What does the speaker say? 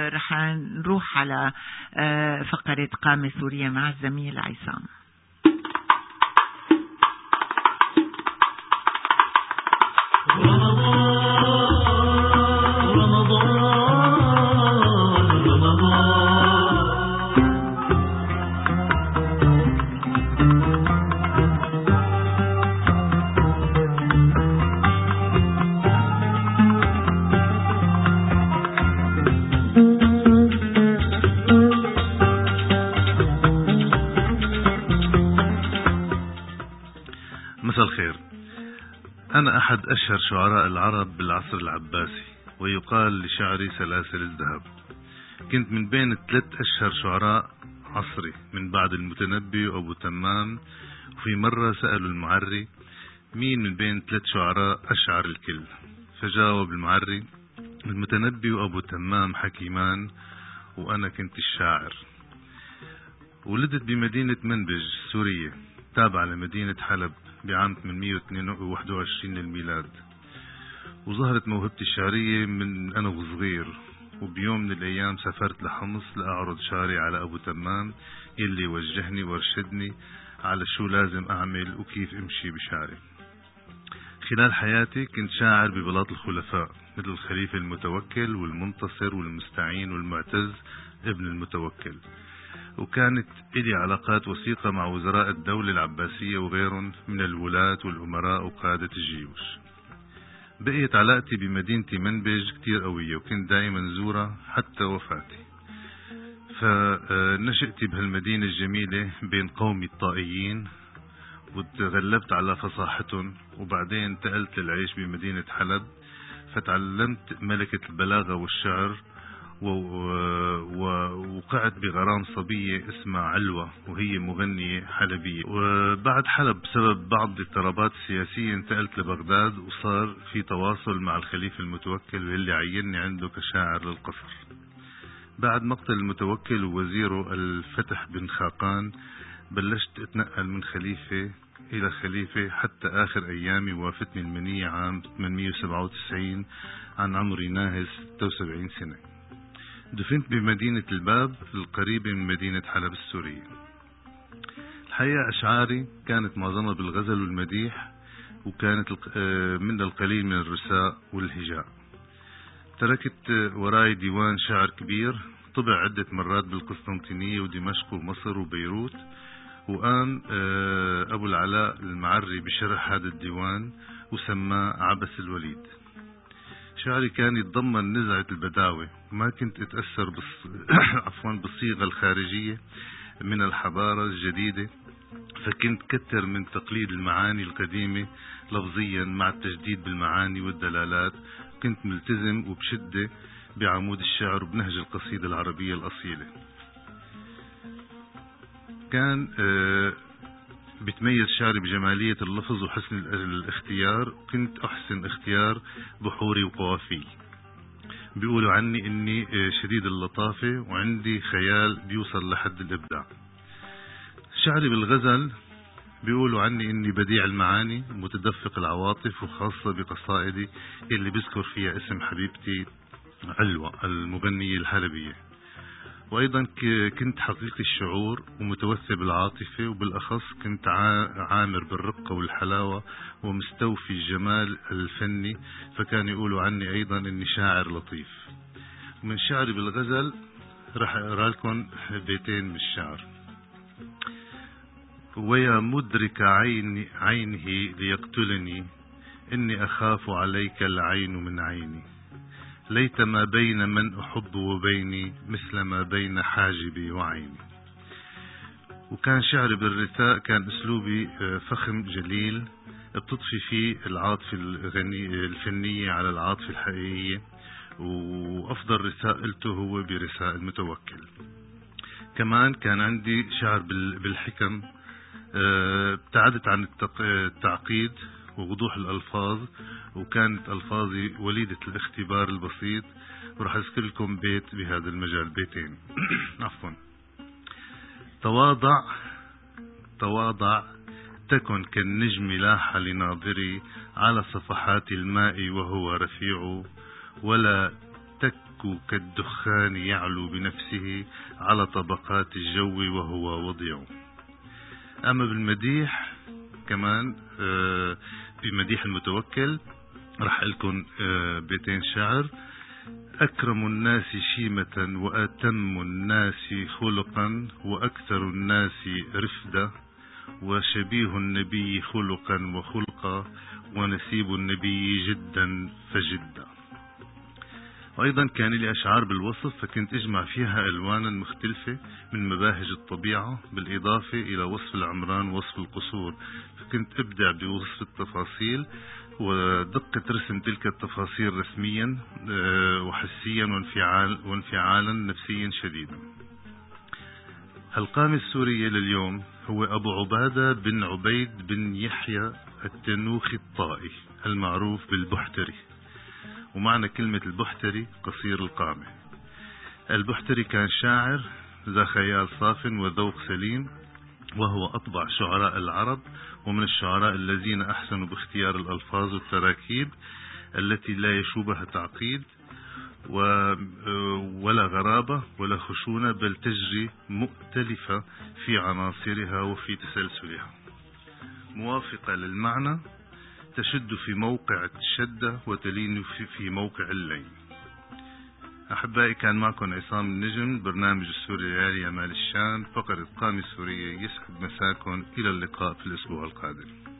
رح نروح على فقرة قامة سورية مع الزميل عصام. مساء الخير. أنا أحد أشهر شعراء العرب بالعصر العباسي، ويقال لشعري سلاسل الذهب. كنت من بين 3 أشهر شعراء عصري من بعد المتنبي وأبو تمام. وفي مرة سألوا المعري مين من بين 3 شعراء أشعر الكل، فجاوب المعري المتنبي وأبو تمام حكيمان وأنا كنت الشاعر. ولدت بمدينة منبج سورية تابعة لمدينة حلب بعام 821 للميلاد، وظهرت موهبتي الشعرية من أنا وصغير. وبيوم من الأيام سافرت لحمص لأعرض شعري على أبو تمام يلي وجهني وارشدني على شو لازم أعمل وكيف أمشي بشعري. خلال حياتي كنت شاعر ببلاط الخلفاء مثل الخليفة المتوكل والمنتصر والمستعين والمعتز ابن المتوكل، وكانت إلي علاقات وثيقة مع وزراء الدولة العباسية وغيرهم من الولاة والأمراء وقادة الجيوش. بقيت علاقتي بمدينتي منبج كتير قوية وكنت دائما زورها حتى وفاتي. فنشأت بهالمدينة الجميلة بين قومي الطائيين وتغلبت على فصاحتهم، وبعدين انتقلت للعيش بمدينة حلب فتعلمت ملكة البلاغة والشعر، ووقعت بغرام صبية اسمها علوة وهي مغنية حلبية. وبعد حلب بسبب بعض الاضطرابات السياسية انتقلت لبغداد، وصار في تواصل مع الخليفة المتوكل واللي عيني عنده كشاعر للقصر. بعد مقتل المتوكل ووزيره الفتح بن خاقان بلشت اتنقل من خليفة إلى خليفة حتى آخر أيامي وافتني المنية عام 897 عن عمري ناهز 76 سنة. دفنت بمدينة الباب القريبة من مدينة حلب السورية. الحقيقة أشعاري كانت معظمها بالغزل والمديح، وكانت من القليل من الرثاء والهجاء. تركت وراي ديوان شعر كبير طبع عدة مرات بالقسطنطينية ودمشق ومصر وبيروت، وقام أبو العلاء المعري بشرح هذا الديوان وسماه عبس الوليد. شعري كان يتضمن نزعة البداوة، وما كنت اتأثر بالصيغة الخارجية من الحضارة الجديدة، فكنت كتر من تقليد المعاني القديمة لفظيا مع التجديد بالمعاني والدلالات. كنت ملتزم وبشدة بعمود الشعر وبنهج القصيدة العربية الأصيلة. كان بتميز شعري بجمالية اللفظ وحسن الاختيار. كنت أحسن اختيار بحوري وقوافي. بيقولوا عني إني شديد اللطافة وعندي خيال بيوصل لحد الإبداع. شعري بالغزل بيقولوا عني إني بديع المعاني متدفق العواطف، وخاصة بقصائدي اللي بذكر فيها اسم حبيبتي علوة المغنية الحلبية. وأيضا كنت حقيقي الشعور ومتوثب العاطفة، وبالأخص كنت عامر بالرقة والحلاوة ومستوفي الجمال الفني، فكان يقولوا عني أيضا إني شاعر لطيف. من شعري بالغزل رح أقرأ لكم بيتين من الشعر. ويا مدرك عينه ليقتلني، إني أخاف عليك العين من عيني. ليت ما بين من أحب وبيني مثل ما بين حاجبي وعيني. وكان شعري بالرثاء، كان أسلوبي فخم جليل بتضفي فيه العاطفة الفنية على العاطفة الحقيقية، وأفضل رثاء قلته هو برثاء المتوكل. كمان كان عندي شعر بالحكم. ابتعدت عن التعقيد ووضوح الألفاظ، وكانت ألفاظي وليدة الاختبار البسيط. ورح أذكر لكم بيت بهذا المجال، بيتين عفوا. تواضع تكن كالنجم لاح لناظري على صفحات الماء وهو رفيع، ولا كالدخان يعلو بنفسه على طبقات الجو وهو وضيع. أما بالمديح كمان بمديح المتوكل رح لكم بيتين شعر: أكرم الناس شيمة وأتم الناس خلقا وأكثر الناس رفدة وشبيه النبي خلقا وخلقا ونسيب النبي جدا فجدا. وأيضا كان لي أشعار بالوصف، فكنت أجمع فيها ألوانا مختلفة من مباهج الطبيعة بالإضافة إلى وصف العمران ووصف القصور، فكنت أبدع بوصف التفاصيل ودقة رسم تلك التفاصيل رسميا وحسيا وانفعالا نفسيا شديدا. القامة السورية لليوم هو أبو عبادة بن عبيد بن يحيى التنوخي الطائي المعروف بالبحتري، ومعنى كلمة البحتري قصير القامة. البحتري كان شاعر ذا خيال صاف وذوق سليم، وهو أطبع شعراء العرب، ومن الشعراء الذين أحسنوا باختيار الألفاظ والتراكيب التي لا يشوبها تعقيد ولا غرابة ولا خشونة، بل تجري مؤتلفة في عناصرها وفي تسلسلها، موافقة للمعنى، تشد في موقع الشدة وتلين في موقع اللين. أحبائي، كان معكم عصام النجم، برنامج السوري العالي يا مال الشام، فقرة قامة سورية. يسعد مساكم، إلى اللقاء في الأسبوع القادم.